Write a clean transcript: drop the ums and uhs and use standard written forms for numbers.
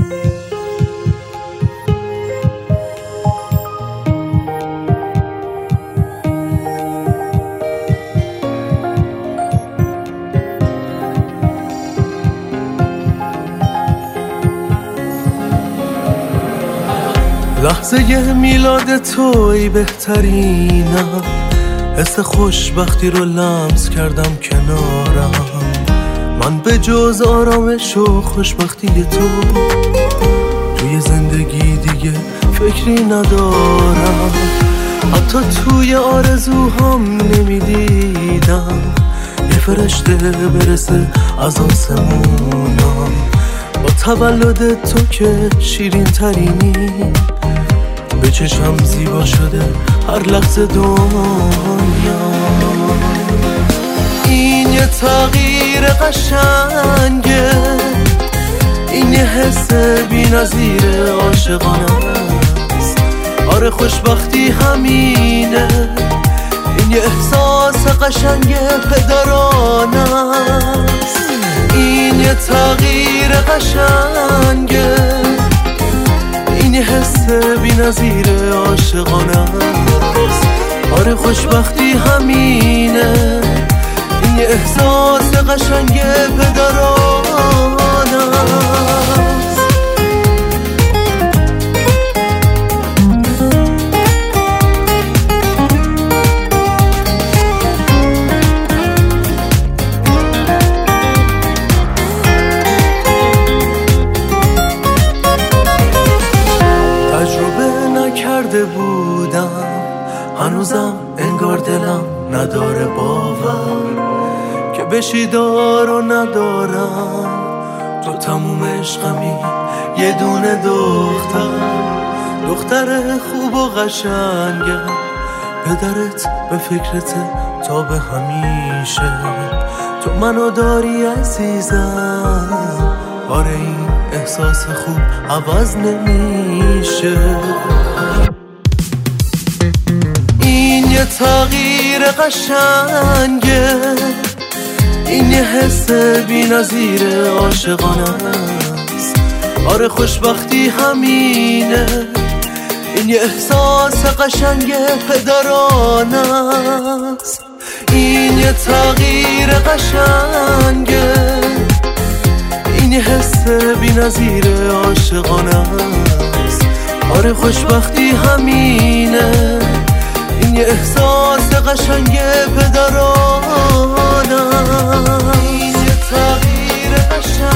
لحظه میلاد توی بهترینم، حس خوشبختی رو لمس کردم کنارم. من به جز آرامش و خوشبختی تو توی زندگی دیگه فکری ندارم. حتی توی آرزوهام نمیدیدم یه فرشته برسه از آسمونم. با تولد تو که شیرین ترینی، به چشم زیبا شده هر لحظه دنیا. این یه تغییر قشنگه، این یه حس بی نظیر عاشقانه است. آره خوشبختی همینه، این یه احساس قشنگ پدرانه است. این یه تغییر قشنگه، این یه حس بی نظیر عاشقانه است. آره خوشبختی همینه، این یه احساس قشنگ پدرانه است. کرده بودم هنوزم انگار دلم نداره باور که بشی دار و ندارم. تو تموم عشقمی یه دونه دختر خوب و قشنگم. پدرت به فکرت تا به همیشه، تو منو داری عزیزم. آره این احساس خوب عوض نمیشه. این یه تغییر قشنگه، این یه حس بی نظیر عاشقانه است. آره خوشبختی همینه، این یه احساس قشنگ پدرانه است. این یه تغییر قشنگه، این یه حس بی نظیر عاشقانه است. آره خوشبختی همینه، این یه احساس قشنگ پدرانه است. این یه تغییر قشنگ